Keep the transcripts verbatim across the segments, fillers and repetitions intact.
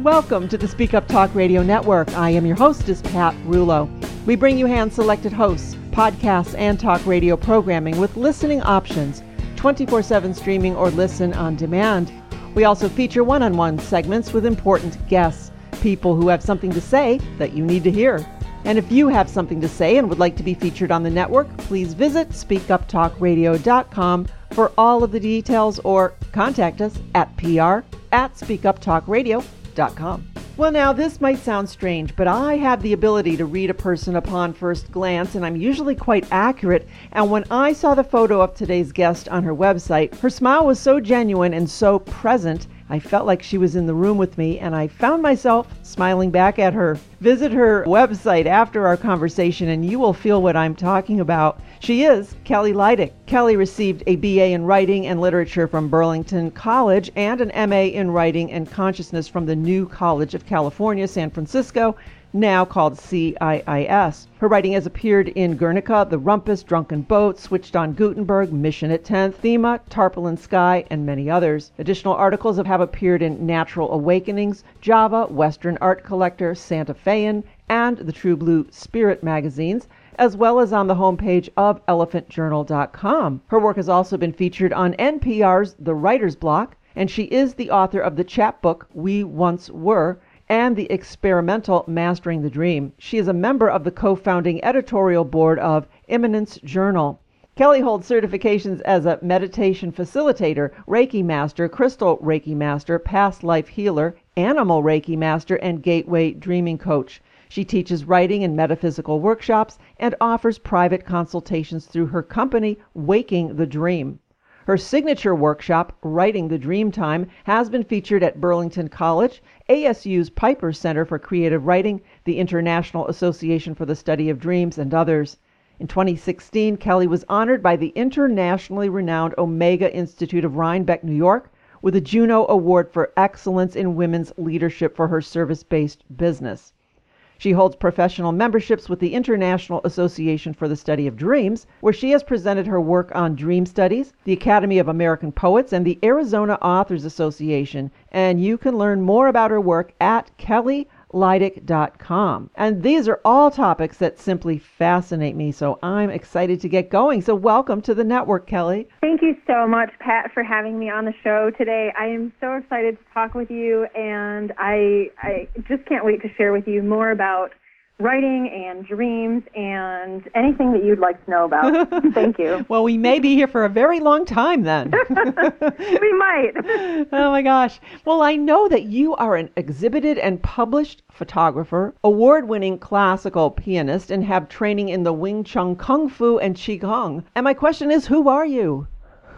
Welcome to the Speak Up Talk Radio Network. I am your hostess, Pat Rulo. We bring you hand-selected hosts, podcasts, and talk radio programming with listening options, twenty-four seven streaming or listen on demand. We also feature one-on-one segments with important guests, people who have something to say that you need to hear. And if you have something to say and would like to be featured on the network, please visit speak up talk radio dot com for all of the details or contact us at P R at speak up talk radio dot com. Well, now, this might sound strange, but I have the ability to read a person upon first glance, and I'm usually quite accurate. And when I saw the photo of today's guest on her website, her smile was so genuine and so present, I felt like she was in the room with me, and I found myself smiling back at her. Visit her website after our conversation, and you will feel what I'm talking about. She is Kelly Lydic. Kelly received a B A in Writing and Literature from Burlington College and an M A in Writing and Consciousness from the New College of California, San Francisco, now called C I I S. Her writing has appeared in Guernica, The Rumpus, Drunken Boat, Switched on Gutenberg, Mission at tenth, Thema, Tarpaulin Sky, and many others. Additional articles have appeared in Natural Awakenings, Java, Western Art Collector, Santa Fean, and the True Blue Spirit magazines, as well as on the homepage of elephant journal dot com. Her work has also been featured on N P R's The Writer's Block, and she is the author of the chapbook We Once Were, and the experimental Mastering the Dream. She is a member of the co-founding editorial board of Immanence Journal. Kelly holds certifications as a meditation facilitator, Reiki master, crystal Reiki master, past life healer, animal Reiki master, and gateway dreaming coach. She teaches writing and metaphysical workshops and offers private consultations through her company, Waking the Dream. Her signature workshop, Writing the Dream Time, has been featured at Burlington College, A S U's Piper Center for Creative Writing, the International Association for the Study of Dreams, and others. In twenty sixteen, Kelly was honored by the internationally renowned Omega Institute of Rhinebeck, New York, with a Juno Award for Excellence in Women's Leadership for her service-based business. She holds professional memberships with the International Association for the Study of Dreams, where she has presented her work on dream studies, the Academy of American Poets, and the Arizona Authors Association. And you can learn more about her work at kelly lydic dot com. And these are all topics that simply fascinate me, so I'm excited to get going. So welcome to the network, Kelly. Thank you so much, Pat, for having me on the show today. I am so excited to talk with you, and I, I just can't wait to share with you more about writing and dreams and anything that you'd like to know about. Thank you. Well, we may be here for a very long time then. We might. Oh my gosh. Well, I know that you are an exhibited and published photographer, award-winning classical pianist, and have training in the Wing Chun Kung Fu and Qigong. And my question is, who are you?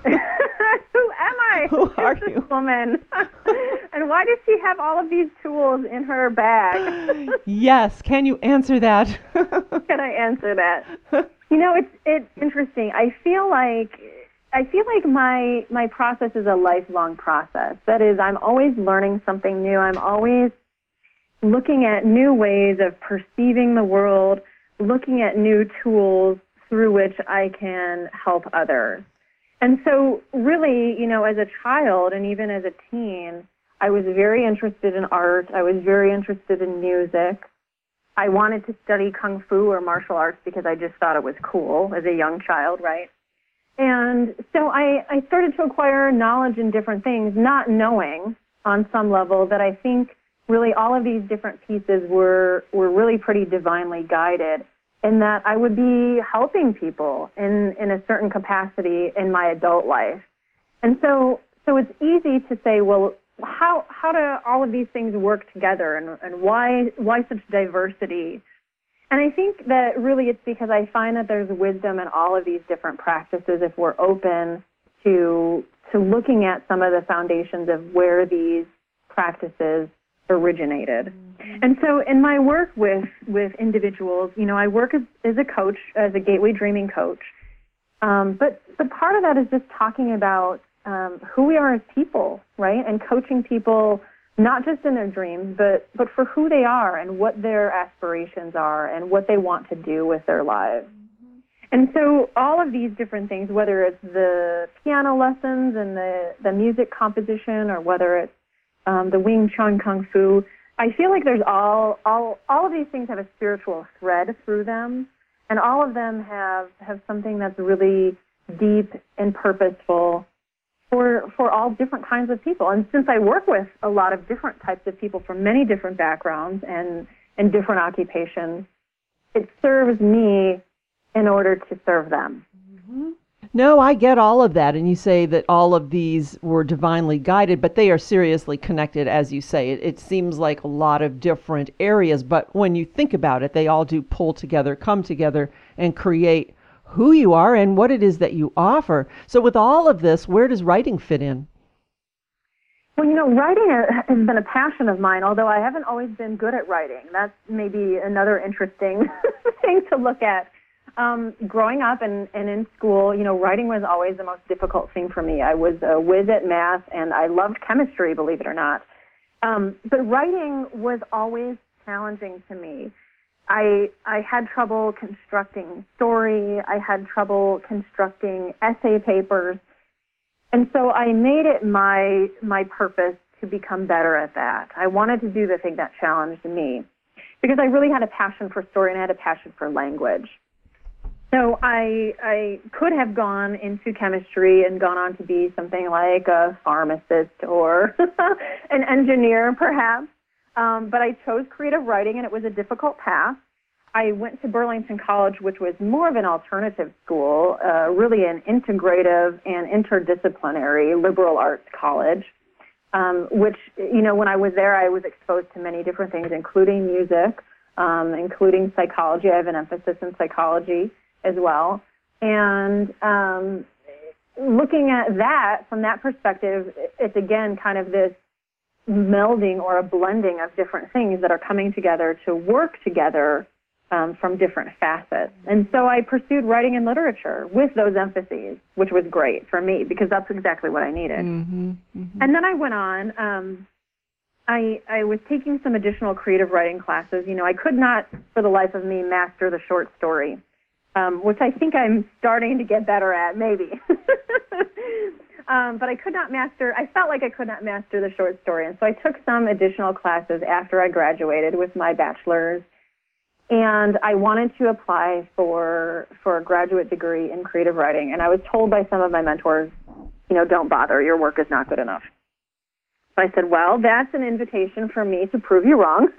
Who am I? Who are Who's this you? woman? And why does she have all of these tools in her bag? Yes. Can you answer that? Can I answer that? You know, it's it's interesting. I feel like I feel like my my process is a lifelong process. That is, I'm always learning something new. I'm always looking at new ways of perceiving the world, looking at new tools through which I can help others. And so really, you know, as a child and even as a teen, I was very interested in art. I was very interested in music. I wanted to study Kung Fu or martial arts because I just thought it was cool as a young child, right? And so I, I started to acquire knowledge in different things, not knowing on some level that I think really all of these different pieces were, were really pretty divinely guided, in that I would be helping people in, in a certain capacity in my adult life. And so so it's easy to say, well, how how do all of these things work together, and, and why why such diversity? And I think that really it's because I find that there's wisdom in all of these different practices if we're open to to looking at some of the foundations of where these practices originated. Mm-hmm. And so in my work with, with individuals, you know, I work as, as a coach, as a gateway dreaming coach. Um, but, but part of that is just talking about um, who we are as people, right? And coaching people not just in their dreams, but, but for who they are and what their aspirations are and what they want to do with their lives. Mm-hmm. And so all of these different things, whether it's the piano lessons and the, the music composition, or whether it's Um, the Wing Chun Kung Fu, I feel like there's all, all, all of these things have a spiritual thread through them, and all of them have, have something that's really deep and purposeful for, for all different kinds of people. And since I work with a lot of different types of people from many different backgrounds and, and different occupations, it serves me in order to serve them. Mm-hmm. No, I get all of that. And you say that all of these were divinely guided, but they are seriously connected, as you say. It, it seems like a lot of different areas, but when you think about it, they all do pull together, come together, and create who you are and what it is that you offer. So with all of this, where does writing fit in? Well, you know, writing has been a passion of mine, although I haven't always been good at writing. That's maybe another interesting thing to look at. Um, growing up and, and in school, you know, writing was always the most difficult thing for me. I was a whiz at math, and I loved chemistry, believe it or not. Um, but writing was always challenging to me. I I had trouble constructing story. I had trouble constructing essay papers. And so I made it my my purpose to become better at that. I wanted to do the thing that challenged me because I really had a passion for story and I had a passion for language. So I I could have gone into chemistry and gone on to be something like a pharmacist or an engineer, perhaps. Um, but I chose creative writing, and it was a difficult path. I went to Burlington College, which was more of an alternative school, uh, really an integrative and interdisciplinary liberal arts college, um, which, you know, when I was there, I was exposed to many different things, including music, um, including psychology. I have an emphasis in psychology as well. And um, looking at that from that perspective, it's, again, kind of this melding or a blending of different things that are coming together to work together um, from different facets. And so I pursued writing and literature with those emphases, which was great for me because that's exactly what I needed. Mm-hmm, mm-hmm. And then I went on. Um, I, I was taking some additional creative writing classes. You know, I could not, for the life of me, master the short story, um, which I think I'm starting to get better at, maybe. Um, but I could not master, I felt like I could not master the short story. And so I took some additional classes after I graduated with my bachelor's. And I wanted to apply for for a graduate degree in creative writing. And I was told by some of my mentors, you know, don't bother, your work is not good enough. So I said, well, that's an invitation for me to prove you wrong.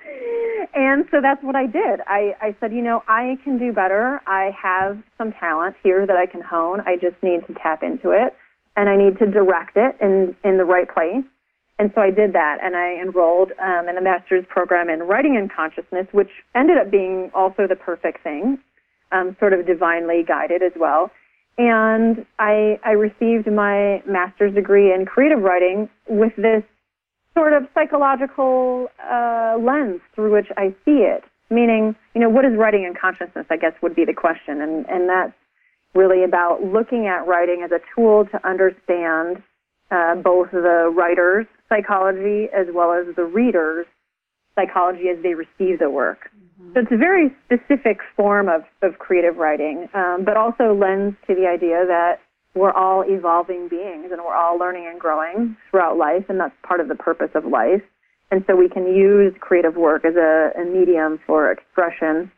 And so that's what I did. I, I said, you know, I can do better. I have some talent here that I can hone. I just need to tap into it. And I need to direct it in, in the right place. And so I did that, and I enrolled um, in a master's program in writing and consciousness, which ended up being also the perfect thing, um, sort of divinely guided as well. And I, I received my master's degree in creative writing with this sort of psychological uh, lens through which I see it, meaning, you know, what is writing and consciousness, I guess, would be the question. And, and that's really about looking at writing as a tool to understand uh, both the writer's psychology as well as the reader's psychology as they receive the work. Mm-hmm. So it's a very specific form of, of creative writing, um, but also lends to the idea that we're all evolving beings and we're all learning and growing throughout life, and that's part of the purpose of life. And so we can use creative work as a, a medium for expression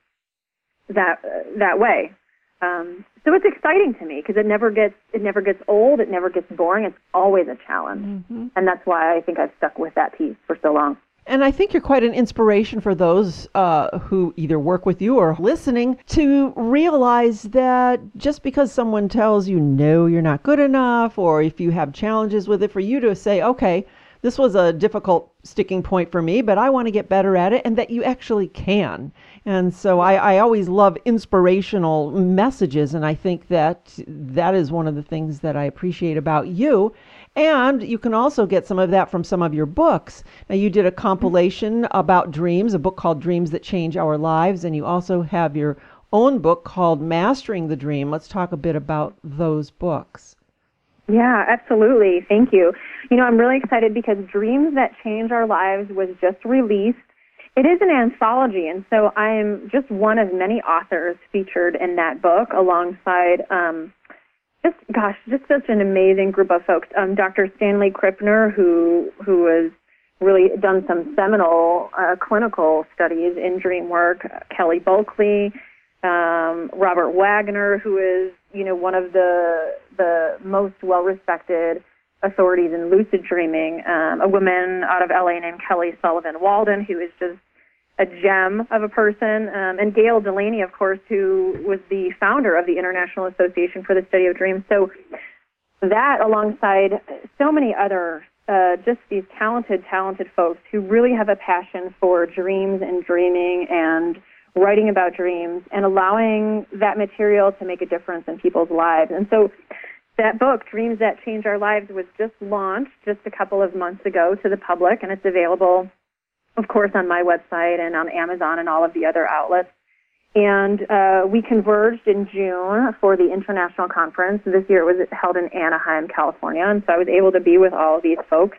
that uh, that way. Um, so it's exciting to me because it never gets it never gets old, it never gets boring. It's always a challenge, mm-hmm. and that's why I think I've stuck with that piece for so long. And I think you're quite an inspiration for those uh, who either work with you or listening to realize that just because someone tells you no, you're not good enough, or if you have challenges with it, for you to say, okay, this was a difficult sticking point for me, but I want to get better at it, and that you actually can. And so I, I always love inspirational messages, and I think that that is one of the things that I appreciate about you. And you can also get some of that from some of your books. Now, you did a compilation about dreams, a book called Dreams That Change Our Lives, and you also have your own book called Mastering the Dream. Let's talk a bit about those books. Yeah, absolutely. Thank you. You know, I'm really excited because Dreams That Change Our Lives was just released. It is an anthology, and so I'm just one of many authors featured in that book alongside, um, just, gosh, just such an amazing group of folks. Um, Doctor Stanley Krippner, who who was really done some seminal uh, clinical studies in dream work. Kelly Bulkley, um, Robert Wagner, who is, you know, one of the the most well-respected authorities in lucid dreaming, um, a woman out of L A named Kelly Sullivan Walden, who is just a gem of a person, um, and Gail Delaney, of course, who was the founder of the International Association for the Study of Dreams. So that, alongside so many other, uh, just these talented, talented folks who really have a passion for dreams and dreaming and writing about dreams and allowing that material to make a difference in people's lives. And so that book, Dreams That Change Our Lives, was just launched just a couple of months ago to the public, and it's available, of course, on my website and on Amazon and all of the other outlets. And uh, we converged in June for the international conference. This year it was held in Anaheim, California, and so I was able to be with all of these folks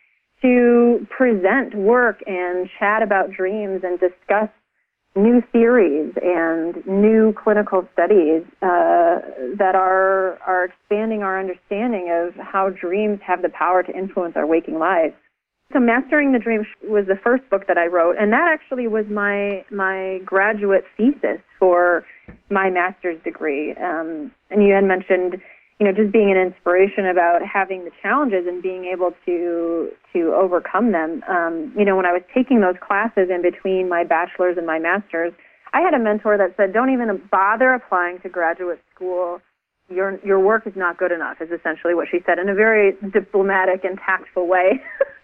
to present work and chat about dreams and discuss new theories and new clinical studies uh, that are are expanding our understanding of how dreams have the power to influence our waking lives. So Mastering the Dream was the first book that I wrote, and that actually was my my graduate thesis for my master's degree. Um, and you had mentioned, you know, just being an inspiration about having the challenges and being able to to overcome them. Um, you know, when I was taking those classes in between my bachelor's and my master's, I had a mentor that said, "Don't even bother applying to graduate school. Your your work is not good enough," is essentially what she said, in a very diplomatic and tactful way.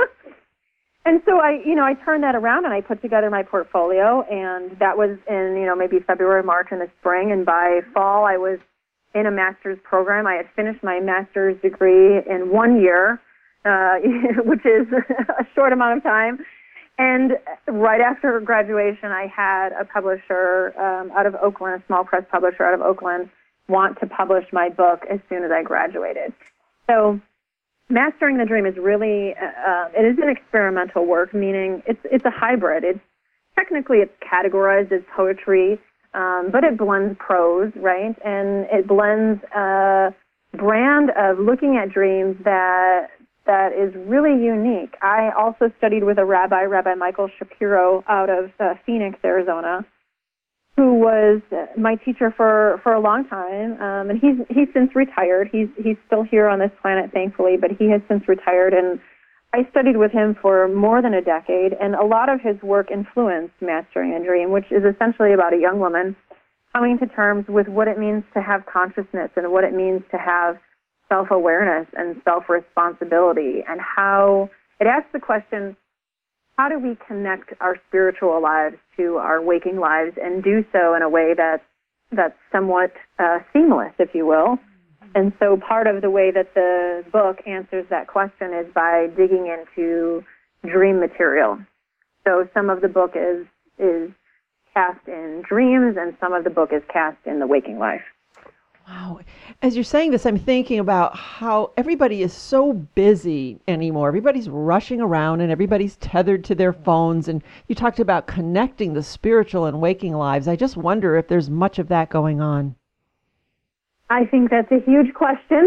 And so I, you know, I turned that around and I put together my portfolio, and that was in, you know, maybe February, March in the spring, and by fall I was in a master's program. I had finished my master's degree in one year, uh, which is a short amount of time. And right after graduation, I had a publisher um, out of Oakland, a small press publisher out of Oakland, want to publish my book as soon as I graduated. So Mastering the Dream is really, uh, it is an experimental work, meaning it's it's a hybrid. It's technically it's categorized as poetry, um, but it blends prose, right? And it blends a brand of looking at dreams that that is really unique. I also studied with a rabbi, Rabbi Michael Shapiro, out of uh, Phoenix, Arizona, who was my teacher for, for a long time, um, and he's he's since retired. He's he's still here on this planet, thankfully, but he has since retired. And I studied with him for more than a decade, and a lot of his work influenced Mastering a Dream, which is essentially about a young woman coming to terms with what it means to have consciousness and what it means to have self-awareness and self-responsibility, and how it asks the question, how do we connect our spiritual lives to our waking lives and do so in a way that's, that's somewhat uh, seamless, if you will? And so part of the way that the book answers that question is by digging into dream material. So some of the book is is cast in dreams, and some of the book is cast in the waking life. Wow. As you're saying this, I'm thinking about how everybody is so busy anymore. Everybody's rushing around and everybody's tethered to their phones. And you talked about connecting the spiritual and waking lives. I just wonder if there's much of that going on. I think that's a huge question.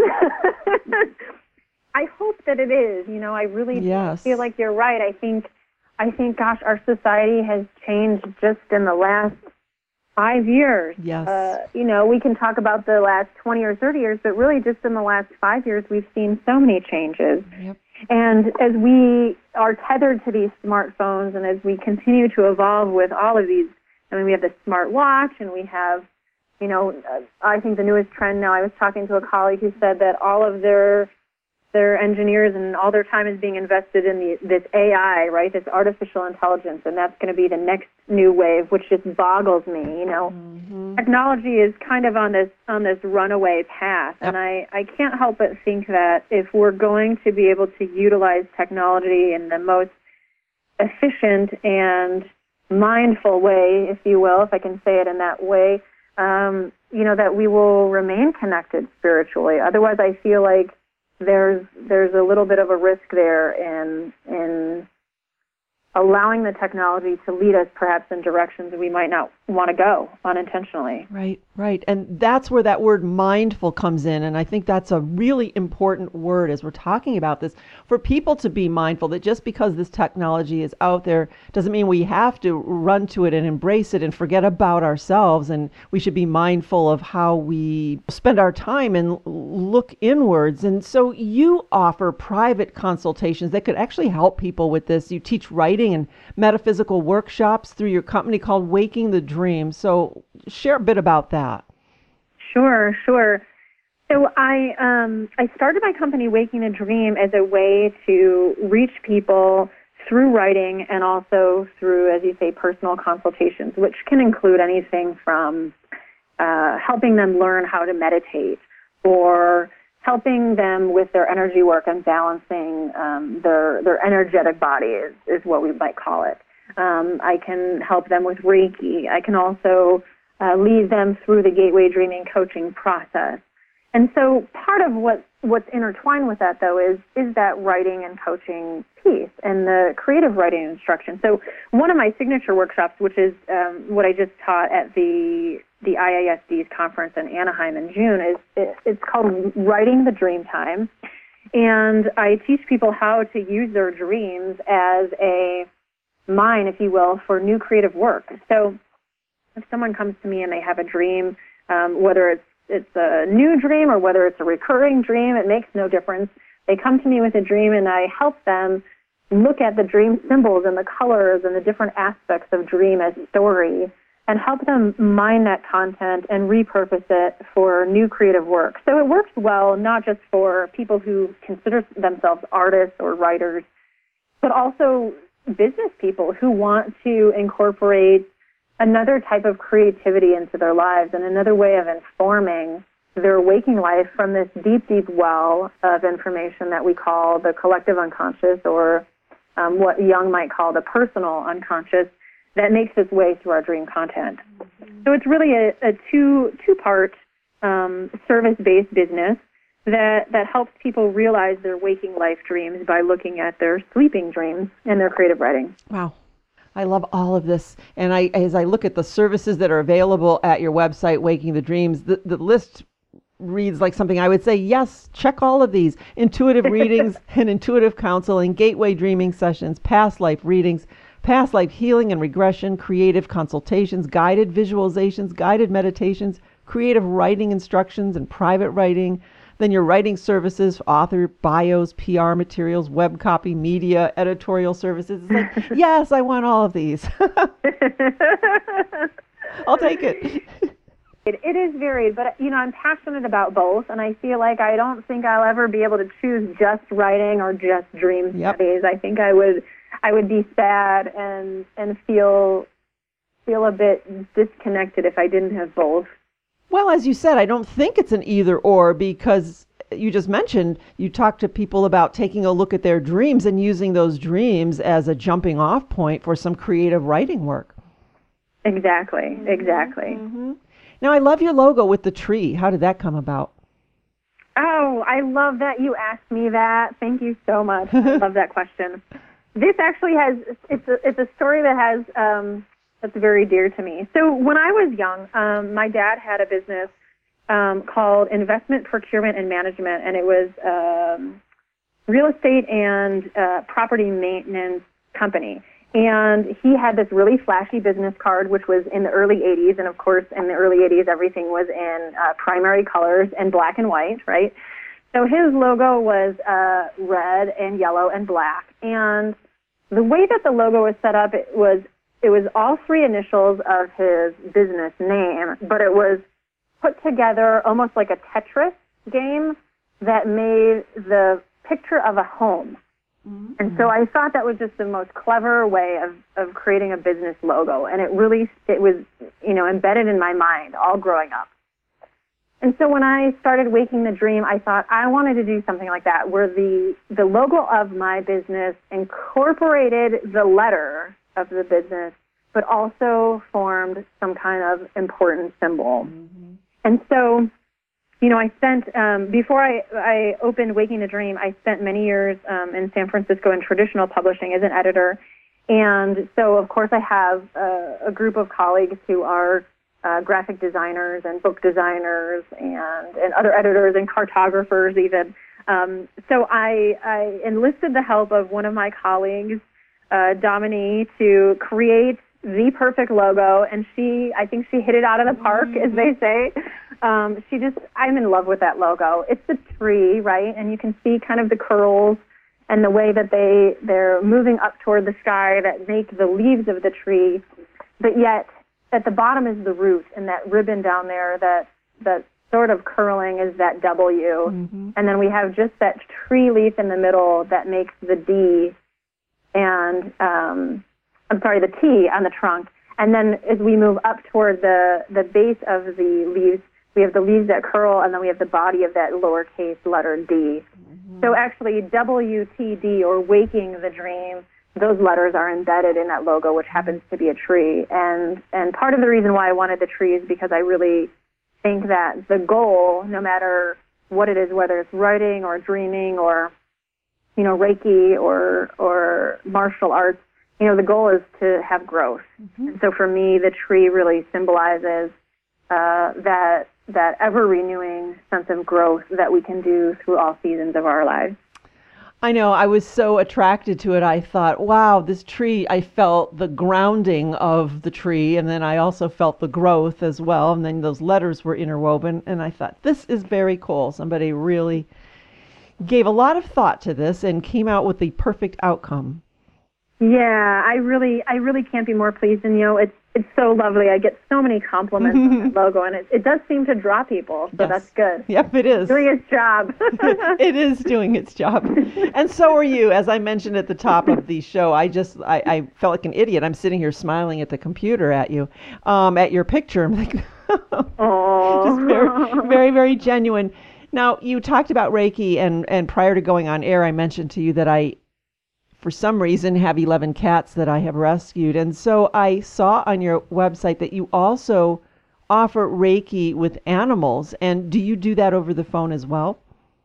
I hope that it is. You know, I really yes. feel like you're right. I think, I think, gosh, our society has changed just in the last Five years. Yes. Uh, you know, we can talk about the last twenty or thirty years, but really just in the last five years, we've seen so many changes. Yep. And as we are tethered to these smartphones, and as we continue to evolve with all of these, I mean, we have the smart watch, and we have, you know, uh, I think the newest trend now, I was talking to a colleague who said that all of their their engineers and all their time is being invested in the, this A I, right, this artificial intelligence, and that's going to be the next new wave, which just boggles me. You know, mm-hmm. Technology is kind of on this on this runaway path, yep. and I, I can't help but think that if we're going to be able to utilize technology in the most efficient and mindful way, if you will, if I can say it in that way, um, you know, that we will remain connected spiritually. Otherwise, I feel like there's there's a little bit of a risk there in in allowing the technology to lead us perhaps in directions we might not want to go unintentionally. Right, right. And that's where that word mindful comes in. And I think that's a really important word as we're talking about this, for people to be mindful that just because this technology is out there doesn't mean we have to run to it and embrace it and forget about ourselves. And we should be mindful of how we spend our time and look inwards. And so you offer private consultations that could actually help people with this. You teach writing and metaphysical workshops through your company called Waking the Dream. So share a bit about that. Sure, sure. So I um, I started my company Waking a Dream as a way to reach people through writing and also through, as you say, personal consultations, which can include anything from uh, helping them learn how to meditate or helping them with their energy work and balancing um, their their energetic body is, is what we might call it. Um, I can help them with Reiki. I can also uh, lead them through the Gateway Dreaming coaching process. And so part of what, what's intertwined with that, though, is is that writing and coaching piece and the creative writing instruction. So one of my signature workshops, which is um, what I just taught at the the I A S D's conference in Anaheim in June, is it, it's called Writing the Dream Time. And I teach people how to use their dreams as a mine, if you will, for new creative work. So if someone comes to me and they have a dream, um, whether it's it's a new dream or whether it's a recurring dream, it makes no difference. They come to me with a dream and I help them look at the dream symbols and the colors and the different aspects of dream as story and help them mine that content and repurpose it for new creative work. So it works well not just for people who consider themselves artists or writers, but also business people who want to incorporate another type of creativity into their lives and another way of informing their waking life from this deep, deep well of information that we call the collective unconscious, or um, what Jung might call the personal unconscious, that makes its way through our dream content. Mm-hmm. So it's really a, a two, two-part um, service-based business that, that helps people realize their waking life dreams by looking at their sleeping dreams and their creative writing. Wow. I love all of this. And I, as I look at the services that are available at your website, Waking the Dreams, the, the list reads like something I would say, yes, check all of these. Intuitive readings and intuitive counseling, gateway dreaming sessions, past life readings, past life healing and regression, creative consultations, guided visualizations, guided meditations, creative writing instructions and private writing. Then your writing services, author bios, P R materials, web copy, media, editorial services. It's like, yes, I want all of these. I'll take it. it. It is varied, but you know, I'm passionate about both, and I feel like I don't think I'll ever be able to choose just writing or just dream yep. studies. I think I would, I would be sad and and feel feel a bit disconnected if I didn't have both. Well, as you said, I don't think it's an either or, because you just mentioned you talk to people about taking a look at their dreams and using those dreams as a jumping off point for some creative writing work. Exactly, exactly. Mm-hmm. Now, I love your logo with the tree. How did that come about? Oh, I love that you asked me that. Thank you so much. I love that question. This actually has, it's a, it's a story that has, um, that's very dear to me. So when I was young, um, my dad had a business um, called Investment Procurement and Management, and it was um, real estate and uh, property maintenance company. And he had this really flashy business card, which was in the early eighties. And of course, in the early eighties, everything was in uh, primary colors and black and white, right? So his logo was uh, red and yellow and black. And the way that the logo was set up, it was It was all three initials of his business name, but it was put together almost like a Tetris game that made the picture of a home. Mm-hmm. And so I thought that was just the most clever way of, of creating a business logo. And it really, it was, you know, embedded in my mind all growing up. And so when I started Waking the Dream, I thought I wanted to do something like that, where the, the logo of my business incorporated the letter of the business, but also formed some kind of important symbol. Mm-hmm. And so, you know, I spent, um, before I, I opened Waking the Dream, I spent many years um, in San Francisco in traditional publishing as an editor. And so, of course, I have a, a group of colleagues who are uh, graphic designers and book designers and, and other editors and cartographers even. Um, so I, I enlisted the help of one of my colleagues, uh, Dominique, to create the perfect logo. And she, I think she hit it out of the park, mm-hmm. as they say. Um, she just, I'm in love with that logo. It's the tree, right? And you can see kind of the curls and the way that they, they're moving up toward the sky that make the leaves of the tree. But yet, at the bottom is the root, and that ribbon down there, that, that sort of curling is that W. Mm-hmm. And then we have just that tree leaf in the middle that makes the D, and, um, I'm sorry, the T on the trunk. And then as we move up toward the, the base of the leaves, we have the leaves that curl, and then we have the body of that lowercase letter D. Mm-hmm. So actually, W T D, or waking the dream, those letters are embedded in that logo, which happens to be a tree. And and part of the reason why I wanted the tree is because I really think that the goal, no matter what it is, whether it's writing or dreaming or, you know, Reiki or or martial arts, you know, the goal is to have growth. Mm-hmm. And so for me, the tree really symbolizes uh, that that ever-renewing sense of growth that we can do through all seasons of our lives. I know. I was so attracted to it. I thought, wow, this tree, I felt the grounding of the tree, and then I also felt the growth as well, and then those letters were interwoven, and I thought, this is very cool. Somebody really gave a lot of thought to this and came out with the perfect outcome. Yeah, I really, I really can't be more pleased. And, you know, it's it's so lovely. I get so many compliments on that logo, and it, it does seem to draw people, so yes. That's good. Yep, it is. Doing its job. It is doing its job. And so are you. As I mentioned at the top of the show, I just, I, I felt like an idiot. I'm sitting here smiling at the computer at you, um, at your picture. I'm like, just very, very, very genuine. Now, you talked about Reiki, and, and prior to going on air, I mentioned to you that I, for some reason, have eleven cats that I have rescued. And so I saw on your website that you also offer Reiki with animals. And do you do that over the phone as well?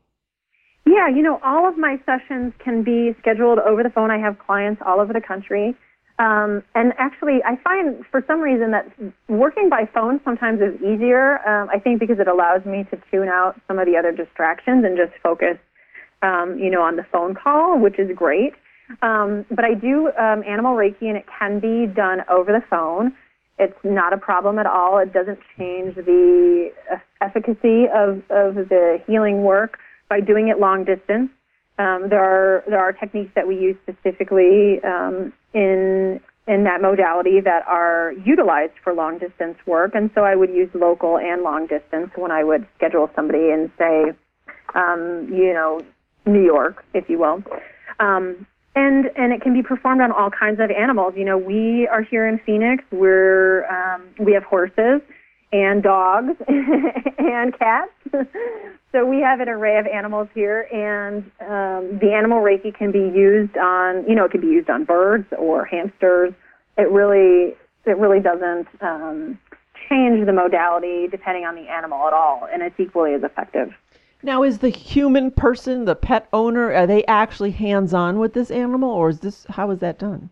Yeah, you know, all of my sessions can be scheduled over the phone. I have clients all over the country. Um, and actually, I find for some reason that working by phone sometimes is easier. Um, I think because it allows me to tune out some of the other distractions and just focus, um, you know, on the phone call, which is great. Um, but I do um, animal Reiki, and it can be done over the phone. It's not a problem at all. It doesn't change the efficacy of, of the healing work by doing it long distance. Um, there are there are techniques that we use specifically um, in in that modality that are utilized for long distance work, and so I would use local and long distance when I would schedule somebody in, say, um, you know, New York, if you will. Um, And and it can be performed on all kinds of animals. You know, we are here in Phoenix. We're um, we have horses and dogs and cats. So we have an array of animals here, and um, the animal Reiki can be used on, you know, it can be used on birds or hamsters. It really it really doesn't um, change the modality depending on the animal at all, and it's equally as effective. Now, is the human person, the pet owner, are they actually hands-on with this animal, or is this, how is that done?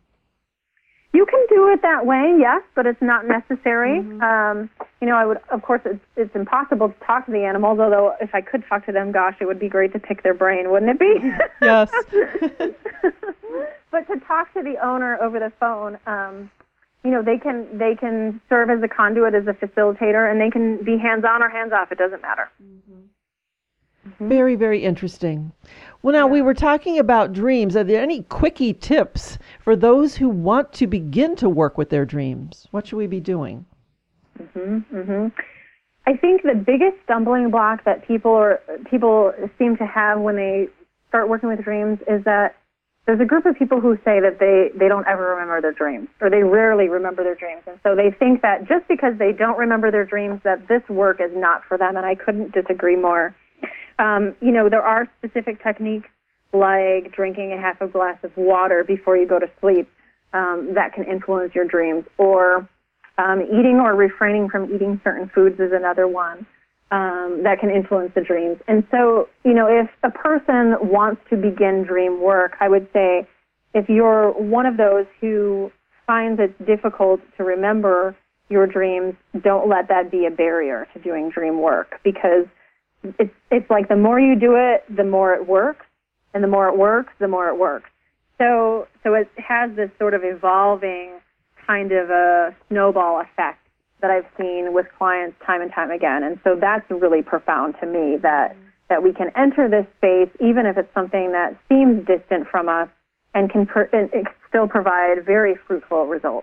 You can do it that way, yes, but it's not necessary. Mm-hmm. Um, you know, I would, of course, it's, it's impossible to talk to the animals, although if I could talk to them, gosh, it would be great to pick their brain, wouldn't it be? Yes. But to talk to the owner over the phone, um, you know, they can they can serve as a conduit, as a facilitator, and they can be hands-on or hands-off. It doesn't matter. Mm-hmm. Mm-hmm. Very, very interesting. Well, now, we were talking about dreams. Are there any quickie tips for those who want to begin to work with their dreams? What should we be doing? Mm-hmm, mm-hmm. I think the biggest stumbling block that people are, people seem to have when they start working with dreams is that there's a group of people who say that they, they don't ever remember their dreams, or they rarely remember their dreams. And so they think that just because they don't remember their dreams, that this work is not for them, and I couldn't disagree more. Um, you know, there are specific techniques like drinking a half a glass of water before you go to sleep um, that can influence your dreams, or um, eating or refraining from eating certain foods is another one um, that can influence the dreams. And so, you know, if a person wants to begin dream work, I would say if you're one of those who finds it difficult to remember your dreams, don't let that be a barrier to doing dream work, because it's it's like the more you do it, the more it works, and the more it works, the more it works. So so it has this sort of evolving kind of a snowball effect that I've seen with clients time and time again. And so that's really profound to me, that that we can enter this space, even if it's something that seems distant from us, and can per- and it still provide very fruitful results.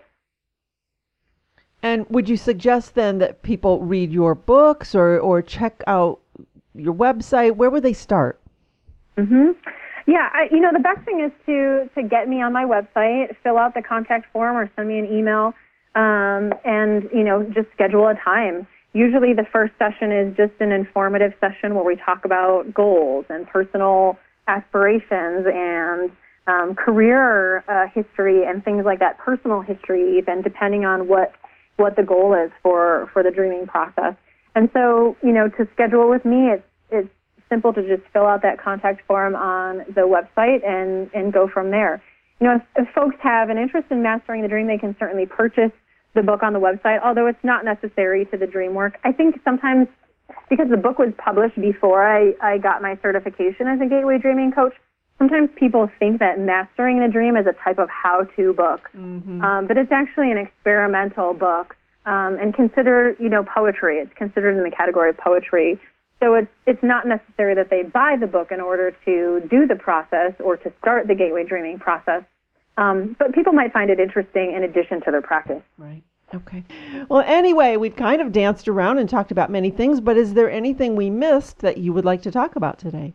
And would you suggest then that people read your books or, or check out your website? Where would they start? Mm-hmm. Yeah, I, you know, the best thing is to, to get me on my website, fill out the contact form, or send me an email, um, and, you know, just schedule a time. Usually the first session is just an informative session where we talk about goals and personal aspirations and um, career uh, history and things like that, personal history even, depending on what what the goal is for, for the dreaming process. And so, you know, to schedule with me, it's, it's simple to just fill out that contact form on the website and, and go from there. You know, if, if folks have an interest in mastering the dream, they can certainly purchase the book on the website, although it's not necessary to the dream work. I think sometimes, because the book was published before I, I got my certification as a Gateway Dreaming Coach, sometimes people think that mastering the dream is a type of how-to book, mm-hmm. um, but it's actually an experimental book, um, and consider, you know, poetry. It's considered in the category of poetry. So it's it's not necessary that they buy the book in order to do the process or to start the Gateway Dreaming process, um, but people might find it interesting in addition to their practice. Right. Okay. Well, anyway, we've kind of danced around and talked about many things, but is there anything we missed that you would like to talk about today?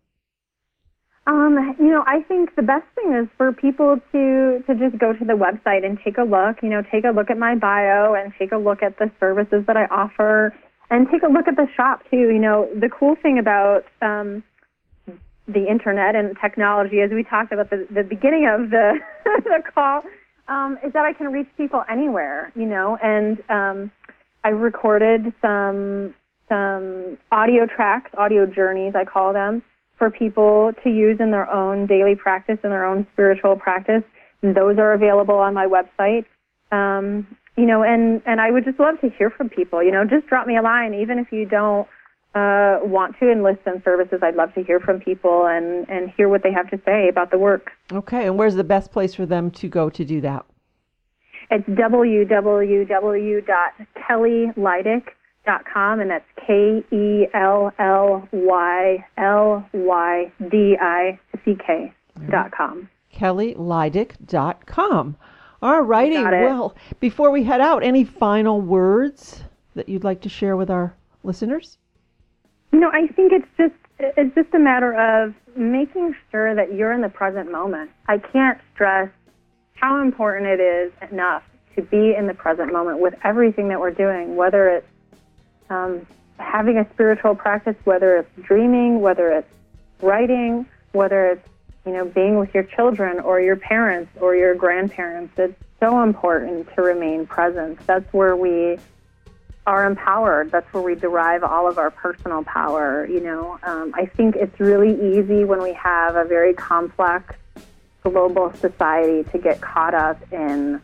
Um, you know, I think the best thing is for people to, to just go to the website and take a look, you know, take a look at my bio and take a look at the services that I offer and take a look at the shop too. You know, the cool thing about um, the internet and technology, as we talked about the, the beginning of the, the call, um, is that I can reach people anywhere, you know, and um, I recorded some, some audio tracks, audio journeys, I call them, for people to use in their own daily practice, in their own spiritual practice. And those are available on my website. Um, you know, and, and I would just love to hear from people. You know, just drop me a line. Even if you don't uh, want to enlist in services, I'd love to hear from people and, and hear what they have to say about the work. Okay, and where's the best place for them to go to do that? It's w w w dot kelly lydick dot com, and that's K E L L Y L Y D I C K dot com. kelly lydick dot com. All righty. Well, before we head out, any final words that you'd like to share with our listeners? You know, I think it's just it's just a matter of making sure that you're in the present moment. I can't stress how important it is enough to be in the present moment with everything that we're doing, whether it's Um, having a spiritual practice, whether it's dreaming, whether it's writing, whether it's, you know, being with your children or your parents or your grandparents. It's so important to remain present. That's where we are empowered. That's where we derive all of our personal power, you know. Um, I think it's really easy when we have a very complex global society to get caught up in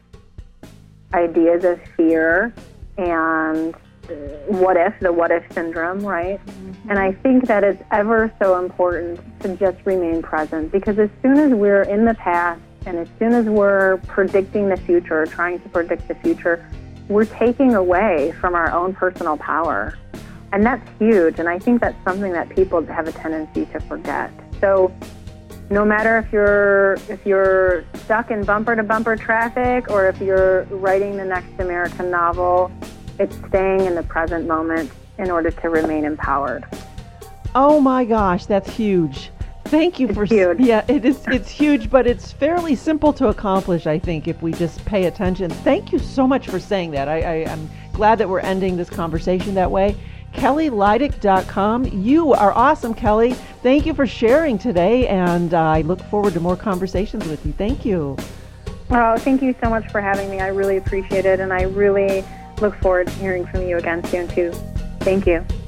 ideas of fear and what if, the what if syndrome, right? Mm-hmm. And I think that it's ever so important to just remain present, because as soon as we're in the past and as soon as we're predicting the future, trying to predict the future, we're taking away from our own personal power. And that's huge, and I think that's something that people have a tendency to forget. So no matter if you're if you're stuck in bumper-to-bumper traffic or if you're writing the next American novel, it's staying in the present moment in order to remain empowered. Oh my gosh, that's huge. Thank you it's for huge. Yeah, it is it's huge, but it's fairly simple to accomplish, I think, if we just pay attention. Thank you so much for saying that. I, I, I'm glad that we're ending this conversation that way. kelly lydick dot com. You are awesome, Kelly. Thank you for sharing today, and uh, I look forward to more conversations with you. Thank you. Oh, thank you so much for having me. I really appreciate it, and I really look forward to hearing from you again soon, too. Thank you.